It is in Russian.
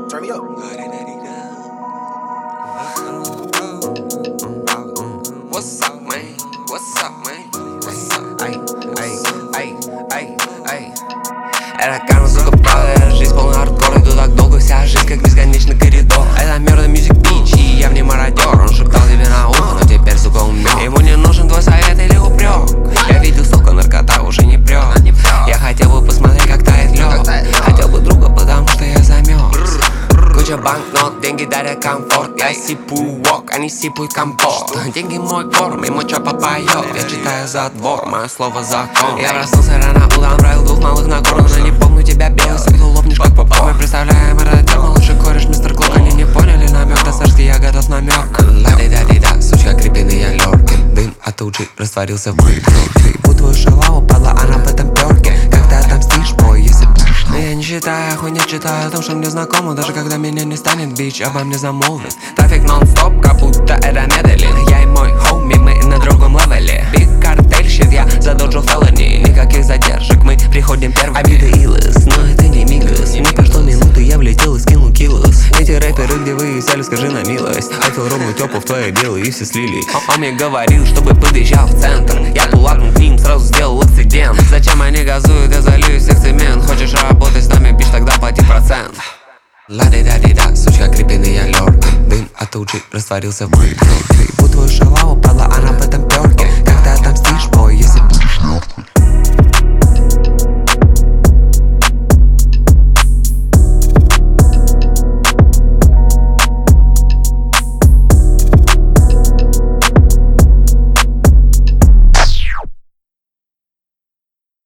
Turn me up. What's up, man? What's up, man? What's up? Ай. Это карма, сука, правда, это жизнь полная хардкора. Иду так долго, вся жизнь как бесконечный коридор. Это Murder Music Beach, и я в ней мародер. Он шептал тебе на ухо, но теперь, сука, умер. Ему не нужен твой совет или упрек. Я видел, сука, наркота уже не прет. Я хотел бы посмотреть, как тает лед. Хотел бы друга, потому что я замерз. Куча банкнот, деньги дарят комфорт. Я сипую вок, они сипают компот. Деньги мой корм, ему чё попоёт. Я читаю задвор, мое слово закон. Я проснулся рано утром, правил двух малых на гору. Но не помню тебя, белый сук, ты лопнешь как попов. Мы представляем мародер, малыш и кореш, мистер Клок. Они не поняли намек, до сашки я готов намек. Ла-ди-да-ди-да, сучка, крепеный я лёркин. Дым от туджи растворился в мыльке. Ебу твою шалаву, падла, она в этом пёрке. Как ты отомстишь, бой, если но я не считаю, хуйня читаю о том, что мне знакомо. Даже когда меня не станет, бич обо мне замолвит. Трафик нон-стоп, как будто это Медellин. Я и мой хоуми, мы на другом левеле. Биг картель, щит, я задоджил феллони. Никаких задержек, мы приходим первыми. Обида Илос, но это не Мигас. Не прошло минуты, я влетел и скинул килос. Эти рэперы, где вы взяли, скажи на милость. Хотел ровно тёпу в твои белые и все слили. Он мне говорил, чтобы подъезжал в центр. Я кулакнул к ним, сразу сделал инцидент. Зачем они газуют, я залью их цемент. Хочешь работать с нами, бич, тогда плати процент. Ла-ди-да-ди-да, сучка, крепеный я лёркин. Дым от туджи растворился в мыльке.